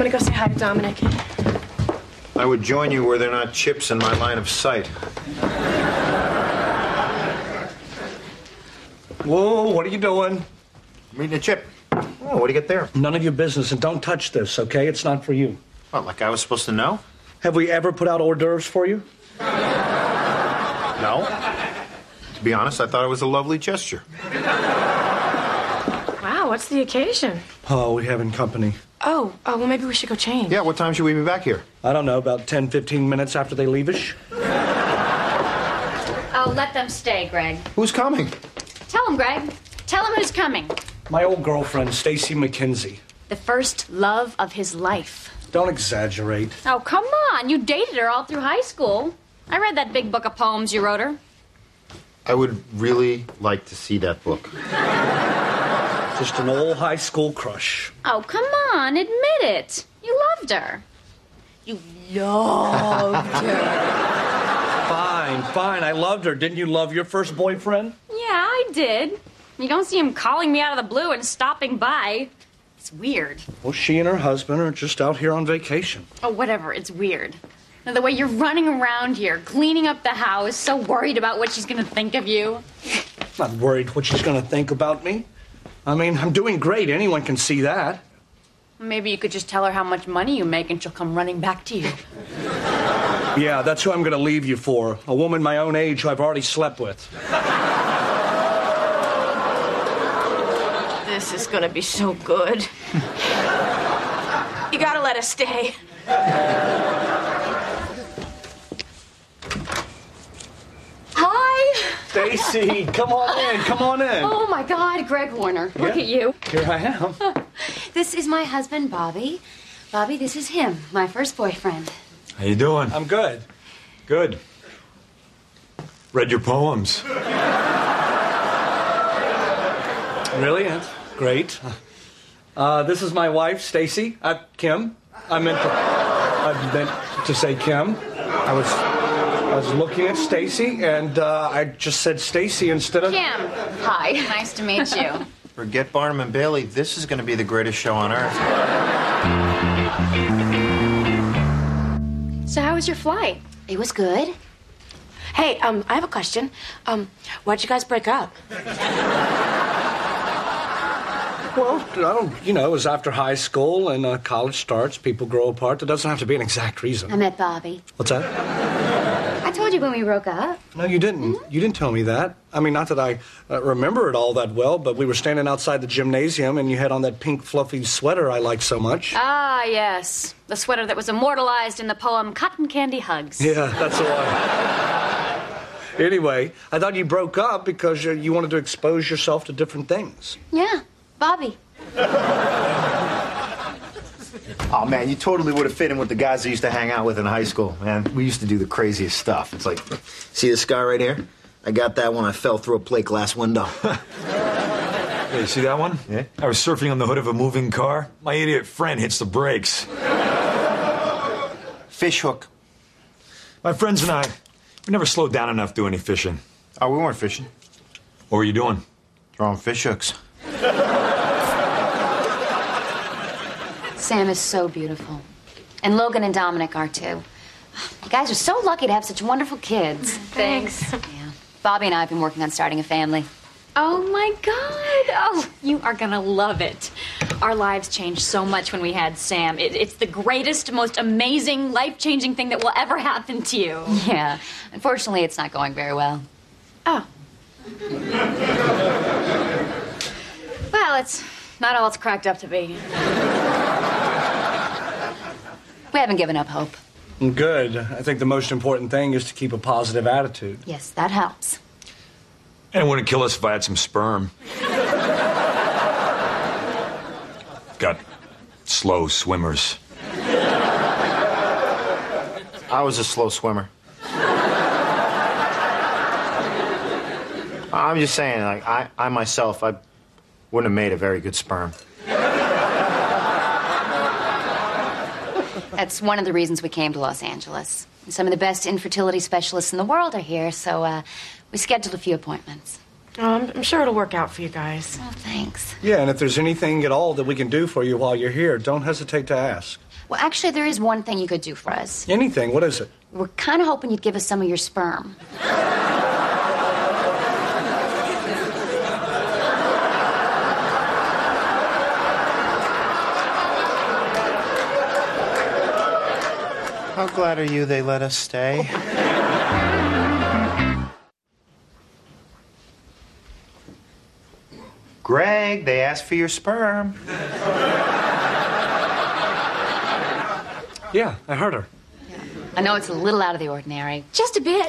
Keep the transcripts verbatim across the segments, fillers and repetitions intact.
gonna go say hi to Dominic. I would join you where there are not chips in my line of sight. Whoa, what are you doing? I'm eating a chip. Oh, what do you get there? None of your business, and don't touch this, okay? It's not for you. What, like I was supposed to know? Have we ever put out hors d'oeuvres for you? No. To be honest, I thought it was a lovely gesture. Wow, what's the occasion? Oh, we having company. Oh, oh, well, maybe we should go change. Yeah, what time should we be back here? I don't know, about ten, fifteen minutes after they leave us. Oh, let them stay, Greg. Who's coming? Tell him, Greg. Tell him who's coming. My old girlfriend, Stacy McKenzie. The first love of his life. Don't exaggerate. Oh, come on. You dated her all through high school. I read that big book of poems you wrote her. I would really like to see that book. Just an old high school crush. Oh, come on. Admit it. You loved her. You loved her. Fine, fine. I loved her. Didn't you love your first boyfriend? Yeah, I did. You don't see him calling me out of the blue and stopping by. It's weird. Well, she and her husband are just out here on vacation. Oh, whatever. It's weird. Now, the way you're running around here, cleaning up the house, so worried about what she's going to think of you. I'm not worried what she's going to think about me. I mean, I'm doing great. Anyone can see that. Maybe you could just tell her how much money you make and she'll come running back to you. Yeah, that's who I'm going to leave you for. A woman my own age who I've already slept with. This is gonna be so good. You gotta let us stay. Hi! Stacy, come on in, come on in. Oh, my God, Greg Warner. Look Yeah. at you. Here I am. This is my husband, Bobby. Bobby, this is him, my first boyfriend. How you doing? I'm good. Good. Read your poems. Brilliant. Great. Uh, this is my wife, Stacy. Uh, Kim. I meant to, I meant to say Kim. I was I was looking at Stacy, and uh, I just said Stacy instead of... Kim. Hi. Nice to meet you. Forget Barnum and Bailey. This is going to be the greatest show on earth. So how was your flight? It was good. Hey, um, I have a question. Um, why'd you guys break up? Well, I don't, you know, it was after high school and uh, college starts. People grow apart. There doesn't have to be an exact reason. I met Bobby. What's that? I told you when we broke up. No, you didn't. Mm-hmm. You didn't tell me that. I mean, not that I uh, remember it all that well, but we were standing outside the gymnasium and you had on that pink fluffy sweater I like so much. Ah, yes. The sweater that was immortalized in the poem Cotton Candy Hugs. Yeah, that's the one. Anyway, I thought you broke up because uh, you wanted to expose yourself to different things. Yeah, Bobby. Oh, man, you totally would have fit in with the guys I used to hang out with in high school, man. We used to do the craziest stuff. It's like, see this scar right here? I got that when I fell through a plate glass window. Hey, you see that one? Yeah. I was surfing on the hood of a moving car. My idiot friend hits the brakes. Fish hook. My friends and I, we never slowed down enough to do any fishing. Oh, we weren't fishing. What were you doing? Throwing fish hooks. Sam is so beautiful. And Logan and Dominic are, too. You guys are so lucky to have such wonderful kids. Thanks. Yeah. Bobby and I have been working on starting a family. Oh, my God. Oh, you are going to love it. Our lives changed so much when we had Sam. It, it's the greatest, most amazing, life-changing thing that will ever happen to you. Yeah. Unfortunately, it's not going very well. Oh. Well, it's not all it's cracked up to be. We haven't given up hope. Good. I think the most important thing is to keep a positive attitude. Yes, that helps. And it wouldn't kill us if I had some sperm. Got slow swimmers. I was a slow swimmer. I'm just saying, like, I, I myself, I wouldn't have made a very good sperm. That's one of the reasons we came to Los Angeles. Some of the best infertility specialists in the world are here, so uh, we scheduled a few appointments. Oh, I'm, I'm sure it'll work out for you guys. Oh, thanks. Yeah, and if there's anything at all that we can do for you while you're here, don't hesitate to ask. Well, actually, there is one thing you could do for us. Anything. What is it? We're kind of hoping you'd give us some of your sperm. How glad are you they let us stay? Greg, they asked for your sperm. Yeah, I heard her. I know it's a little out of the ordinary. Just a bit.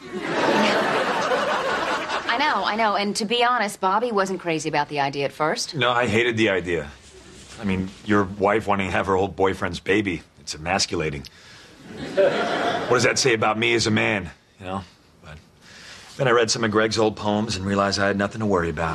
I know, I know. And to be honest, Bobby wasn't crazy about the idea at first. No, I hated the idea. I mean, your wife wanting to have her old boyfriend's baby. It's emasculating. What does that say about me as a man, you know? But then I read some of Greg's old poems and realized I had nothing to worry about.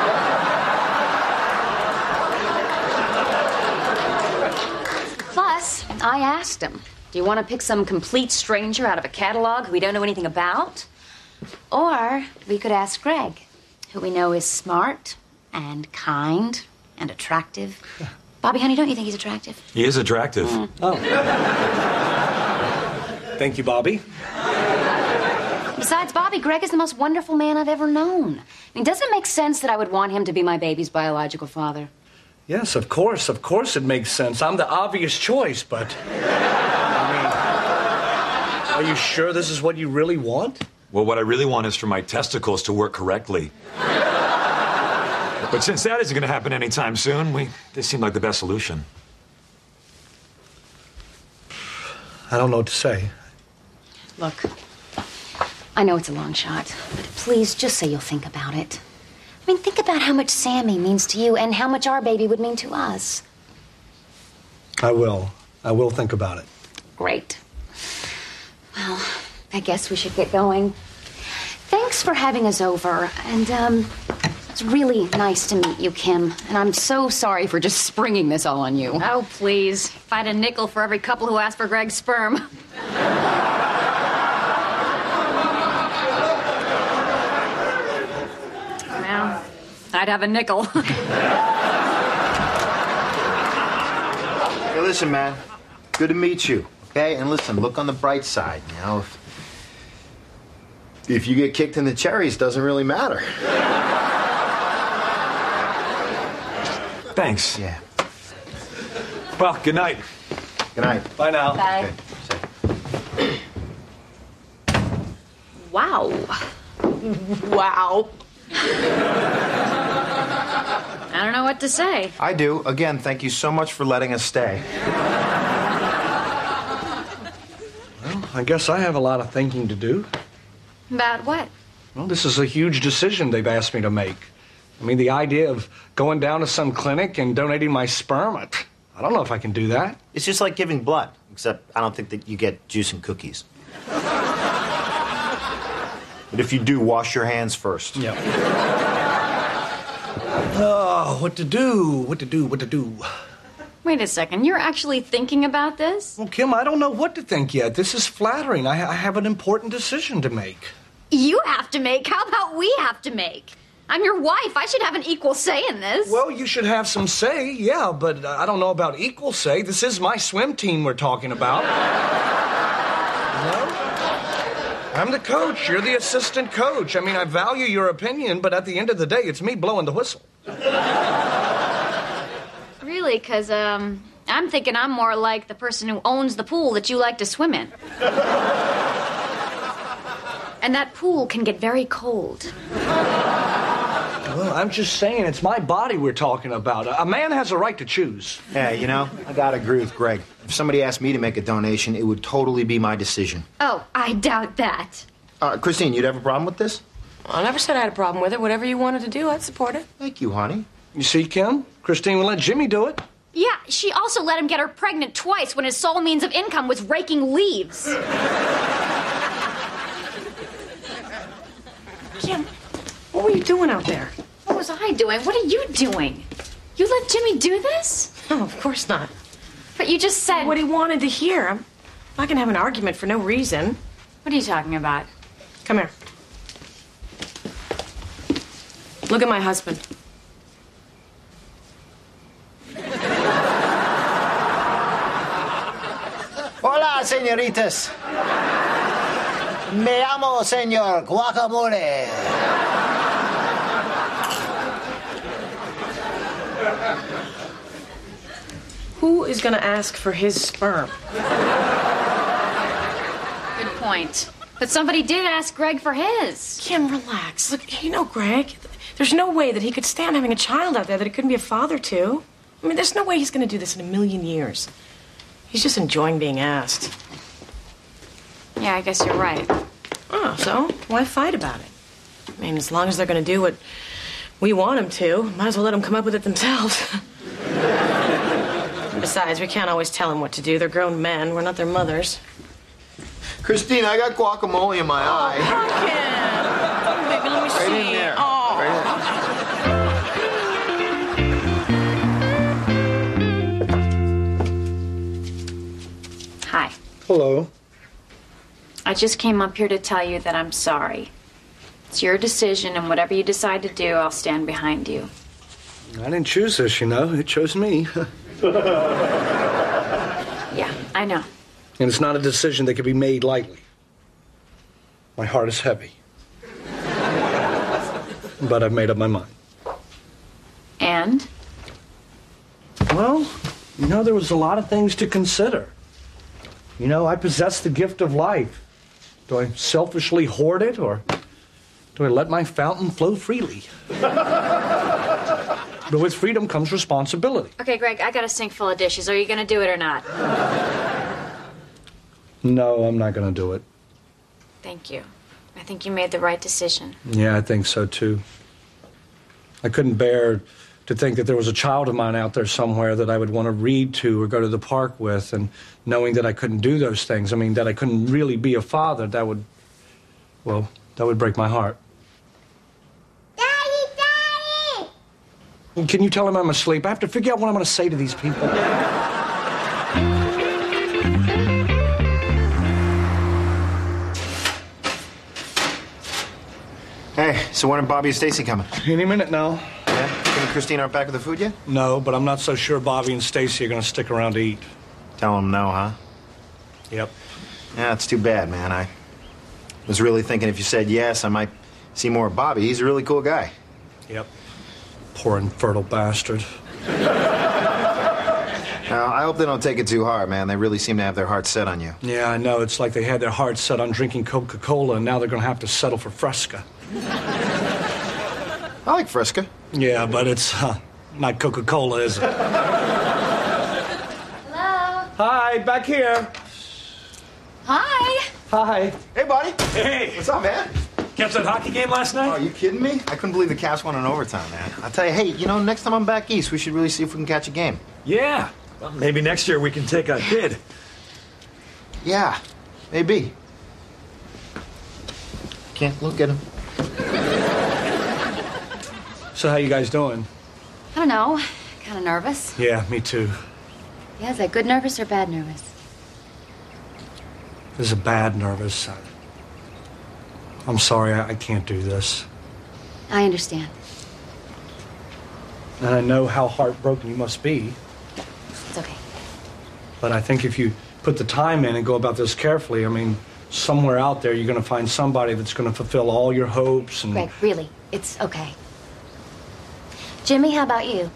Plus, I asked him, do you want to pick some complete stranger out of a catalog who we don't know anything about? Or we could ask Greg, who we know is smart and kind and attractive. Bobby, honey, don't you think he's attractive? He is attractive. Mm. Oh. Thank you, Bobby. Besides Bobby, Greg is the most wonderful man I've ever known. I mean, doesn't it make sense that I would want him to be my baby's biological father? Yes, of course, of course it makes sense. I'm the obvious choice, but... I mean, are you sure this is what you really want? Well, what I really want is for my testicles to work correctly. But since that isn't going to happen anytime soon, we they seem like the best solution. I don't know what to say. Look, I know it's a long shot, but please just say you'll think about it. I mean, think about how much Sammy means to you and how much our baby would mean to us. I will. I will think about it. Great. Well, I guess we should get going. Thanks for having us over, and, um, it's really nice to meet you, Kim. And I'm so sorry for just springing this all on you. Oh, please. If I had a nickel for every couple who asked for Greg's sperm. Well, I'd have a nickel. Hey, listen, man. Good to meet you, okay? And listen, look on the bright side, you know? If, if you get kicked in the cherries, doesn't really matter. Thanks. Yeah. Well, good night. Good night. Bye now. Bye. Okay. Wow. Wow. I don't know what to say. I do. Again, thank you so much for letting us stay. Well, I guess I have a lot of thinking to do. About what? Well, this is a huge decision they've asked me to make. I mean, the idea of going down to some clinic and donating my sperm, I, I don't know if I can do that. It's just like giving blood, except I don't think that you get juice and cookies. But if you do, wash your hands first. Yeah. Oh, what to do, what to do, what to do. Wait a second. You're actually thinking about this? Well, Kim, I don't know what to think yet. This is flattering. I, I have an important decision to make. You have to make. How about we have to make? I'm your wife. I should have an equal say in this. Well, you should have some say, yeah, but uh, I don't know about equal say. This is my swim team we're talking about. You know? I'm the coach. You're the assistant coach. I mean, I value your opinion, but at the end of the day, it's me blowing the whistle. Really? Because, um, I'm thinking I'm more like the person who owns the pool that you like to swim in. And that pool can get very cold. Well, I'm just saying, it's my body we're talking about. A man has a right to choose. Yeah, you know, I gotta agree with Greg. If somebody asked me to make a donation, it would totally be my decision. Oh, I doubt that. Uh, Christine, you'd have a problem with this? I never said I had a problem with it. Whatever you wanted to do, I'd support it. Thank you, honey. You see, Kim? Christine will let Jimmy do it. Yeah, she also let him get her pregnant twice when his sole means of income was raking leaves. Kim, what were you doing out there? What was I doing? What are you doing? You let Jimmy do this? No, of course not. But you just said... What he wanted to hear. I'm not gonna have an argument for no reason. What are you talking about? Come here. Look at my husband. señoritas. Me llamo Señor Guacamole. Who is going to ask for his sperm? Good point. But somebody did ask Greg for his. Kim, relax. Look, you know Greg. There's no way that he could stand having a child out there that he couldn't be a father to. I mean, there's no way he's going to do this in a million years. He's just enjoying being asked. Yeah, I guess you're right. Oh, so why fight about it? I mean, as long as they're going to do what we want them to, might as well let them come up with it themselves. Besides, we can't always tell them what to do. They're grown men. We're not their mothers. Christine, I got guacamole in my eye. Oh, baby, let me see. Right in there. Oh. Right in. Hi. Hello. I just came up here to tell you that I'm sorry. It's your decision, and whatever you decide to do, I'll stand behind you. I didn't choose this, you know. It chose me. Yeah, I know. And it's not a decision that can be made lightly. My heart is heavy. But I've made up my mind. And? Well, you know, there was a lot of things to consider. You know, I possess the gift of life. Do I selfishly hoard it, or do I let my fountain flow freely? But with freedom comes responsibility. Okay, Greg, I got a sink full of dishes. Are you going to do it or not? No, I'm not going to do it. Thank you. I think you made the right decision. Yeah, I think so, too. I couldn't bear to think that there was a child of mine out there somewhere that I would want to read to or go to the park with, and knowing that I couldn't do those things, I mean, that I couldn't really be a father, that would, well, that would break my heart. Daddy, Daddy! Can you tell him I'm asleep? I have to figure out what I'm going to say to these people. Hey, so when are Bobby and Stacy coming? Any minute now. Yeah? Kim and Christine aren't back with the food yet? No, but I'm not so sure Bobby and Stacy are going to stick around to eat. Tell them no, huh? Yep. Yeah, it's too bad, man. I was really thinking if you said yes, I might see more of Bobby. He's a really cool guy. Yep. Poor infertile bastard. Now, I hope they don't take it too hard, man. They really seem to have their hearts set on you. Yeah, I know. It's like they had their hearts set on drinking Coca-Cola, and now they're going to have to settle for Fresca. I like Fresca. Yeah, but it's uh, not Coca-Cola, is it? Hello? Hi, back here. Hi. Hi. Hey, buddy. Hey, What's up, man? catch that hockey game last Oh, night? are you kidding me? I couldn't believe the Caps won in overtime, man. I'll tell you, hey, you know, next time I'm back east, we should really see if we can catch a game. Yeah. Well, maybe next year we can take a bid. Yeah, maybe. Can't look at him. So how you guys doing? I don't know. Kind of nervous. Yeah, me too. Yeah, is that good nervous or bad nervous? This is a bad nervous. I- I'm sorry, I, I can't do this. I understand. And I know how heartbroken you must be. It's okay. But I think if you put the time in and go about this carefully, I mean, somewhere out there you're going to find somebody that's going to fulfill all your hopes and... Greg, really, it's okay. Jimmy, how about you?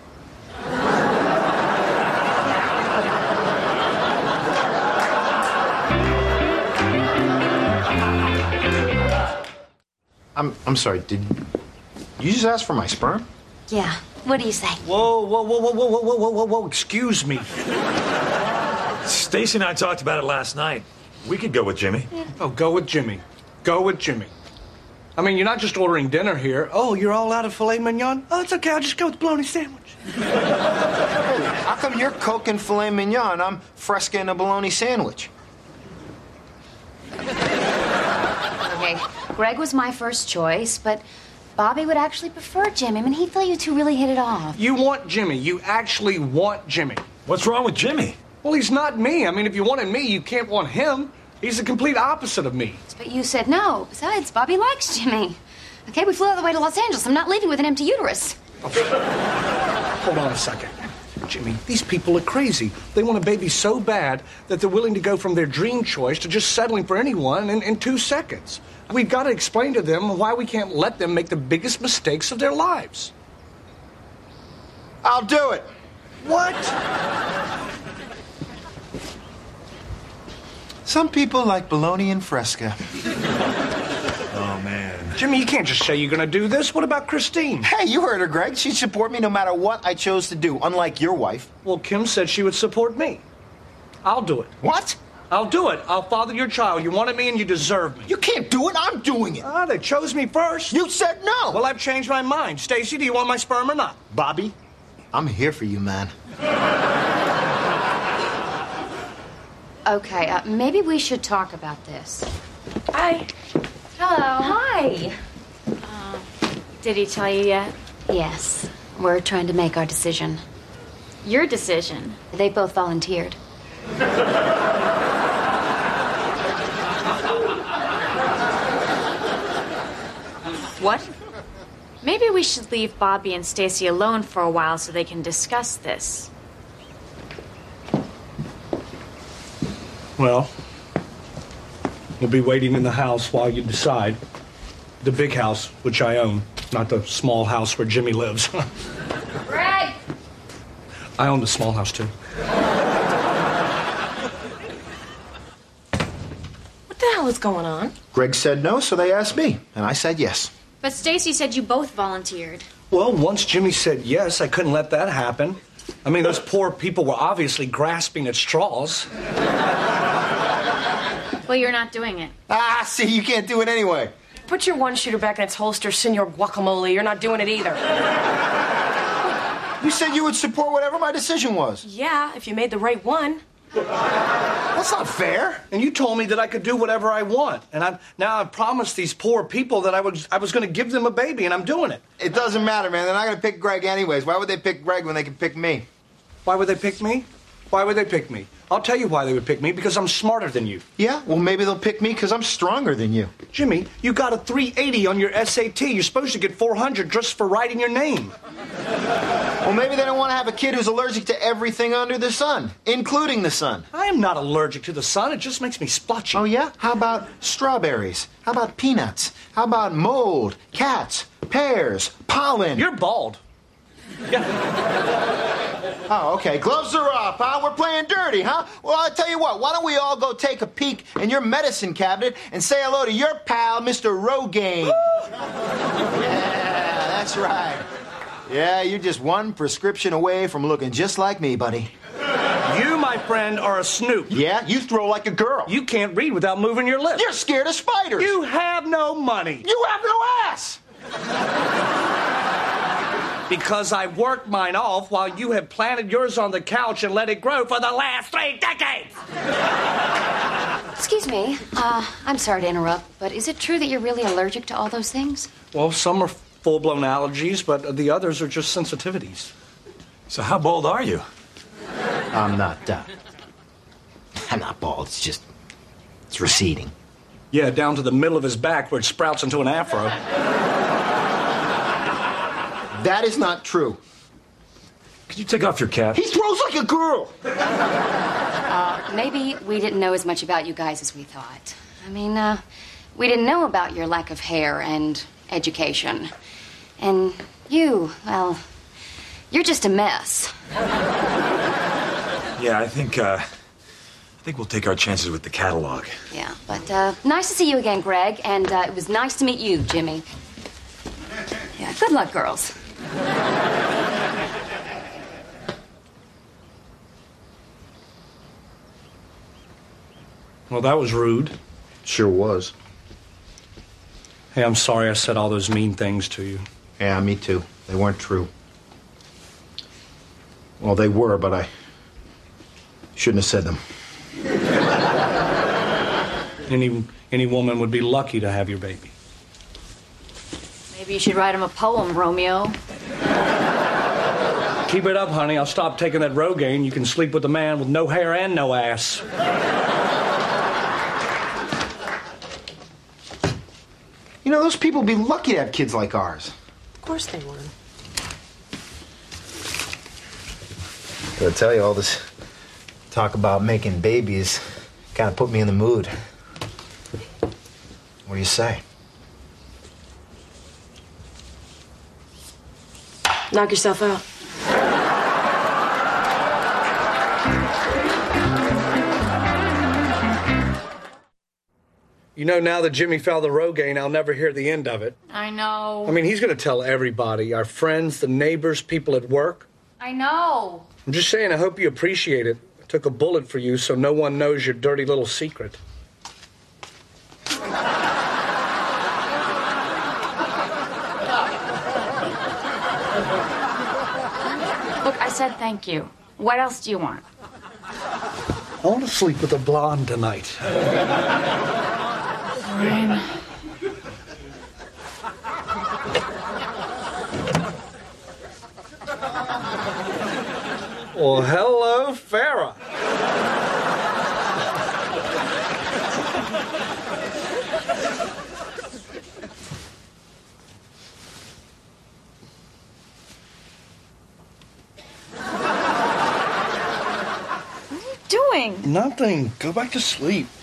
I'm I'm sorry, did you just ask for my sperm? Yeah. What do you say? Whoa, whoa, whoa, whoa, whoa, whoa, whoa, whoa, whoa, excuse me. Stacy and I talked about it last night. We could go with Jimmy. Oh, go with Jimmy. Go with Jimmy. I mean, you're not just ordering dinner here. Oh, you're all out of filet mignon? Oh, it's okay. I'll just go with the bologna sandwich. How come you're Coke and filet mignon? I'm Fresca and a bologna sandwich. Okay, Greg was my first choice, but Bobby would actually prefer Jimmy. I mean, he felt you two really hit it off. You want Jimmy. You actually want Jimmy. What's wrong with Jimmy? Well, he's not me. I mean, if you wanted me, you can't want him. He's the complete opposite of me. But you said no. Besides, Bobby likes Jimmy. Okay, we flew all the way to Los Angeles. I'm not leaving with an empty uterus. Hold on a second. Jimmy, these people are crazy. They want a baby so bad that they're willing to go from their dream choice to just settling for anyone in, in two seconds. We've got to explain to them why we can't let them make the biggest mistakes of their lives. I'll do it. What? Some people like bologna and fresca. Oh, man. Jimmy, you can't just say you're going to do this. What about Christine? Hey, you heard her, Greg. She'd support me no matter what I chose to do, unlike your wife. Well, Kim said she would support me. I'll do it. What? I'll do it. I'll father your child. You wanted me and you deserve me. You can't do it. I'm doing it. Ah, they chose me first. You said no. Well, I've changed my mind. Stacy, do you want my sperm or not? Bobby, I'm here for you, man. Okay, uh, maybe we should talk about this. Hi. Hello. Hi. Uh, did he tell you yet? Yes, we're trying to make our decision. Your decision. They both volunteered. What? Maybe we should leave Bobby and Stacy alone for a while so they can discuss this. Well, we'll be waiting in the house while you decide. The big house, which I own, not the small house where Jimmy lives. Greg! I own the small house, too. What the hell is going on? Greg said no, so they asked me, and I said yes. But Stacy said you both volunteered. Well, once Jimmy said yes, I couldn't let that happen. I mean, those poor people were obviously grasping at straws. Well, you're not doing it. Ah, see, you can't do it anyway. Put your one shooter back in its holster, Senor Guacamole. You're not doing it either. You said you would support whatever my decision was. Yeah, if you made the right one. That's not fair. And you told me that I could do whatever I want. And I'm, now I've promised these poor people that I was, I was going to give them a baby, and I'm doing it. It doesn't matter, man. They're not going to pick Greg anyways. Why would they pick Greg when they can pick me? Why would they pick me? Why would they pick me? I'll tell you why they would pick me, because I'm smarter than you. Yeah, well, maybe they'll pick me because I'm stronger than you. Jimmy, you got a three eighty on your S A T. You're supposed to get four hundred just for writing your name. Well, maybe they don't want to have a kid who's allergic to everything under the sun, including the sun. I am not allergic to the sun. It just makes me splotchy. Oh, yeah? How about strawberries? How about peanuts? How about mold, cats, pears, pollen? You're bald. Yeah. Oh, okay. Gloves are off, huh? We're playing dirty, huh? Well, I'll tell you what. Why don't we all go take a peek in your medicine cabinet and say hello to your pal, Mister Rogaine. Yeah, that's right. Yeah, you're just one prescription away from looking just like me, buddy. You, my friend, are a snoop. Yeah, you throw like a girl. You can't read without moving your lips. You're scared of spiders. You have no money. You have no ass. Because I worked mine off while you have planted yours on the couch and let it grow for the last three decades. Excuse me. Uh, I'm sorry to interrupt, but is it true that you're really allergic to all those things? Well, some are full-blown allergies, but the others are just sensitivities. So how bald are you? I'm not, uh, I'm not bald. It's just, it's receding. Yeah, down to the middle of his back where it sprouts into an afro. That is not true. Could you take off your cap? He throws like a girl. Uh, maybe we didn't know as much about you guys as we thought. I mean, uh, we didn't know about your lack of hair and education. And you, well, you're just a mess. Yeah, I think, uh, I think we'll take our chances with the catalog. Yeah, but uh, nice to see you again, Greg, and uh, it was nice to meet you, Jimmy. Yeah, good luck, girls. Well, that was rude. Sure was. Hey, I'm sorry I said all those mean things to you. Yeah, me too. They weren't true. Well, they were, but I shouldn't have said them. Any, any woman would be lucky to have your baby. Maybe you should write him a poem, Romeo. Keep it up, honey. I'll stop taking that Rogaine. You can sleep with a man with no hair and no ass. You know, those people would be lucky to have kids like ours. Of course they would. Gotta tell you, all this talk about making babies kind of put me in the mood. What do you say? Knock yourself out. You know, now that Jimmy found the Rogaine, I'll never hear the end of it. I know. I mean, he's going to tell everybody, our friends, the neighbors, people at work. I know. I'm just saying, I hope you appreciate it. I took a bullet for you so no one knows your dirty little secret. Look, I said thank you. What else do you want? I want to sleep with a blonde tonight. Fine. Well, hello, Farrah. What are you doing? Nothing. Go back to sleep.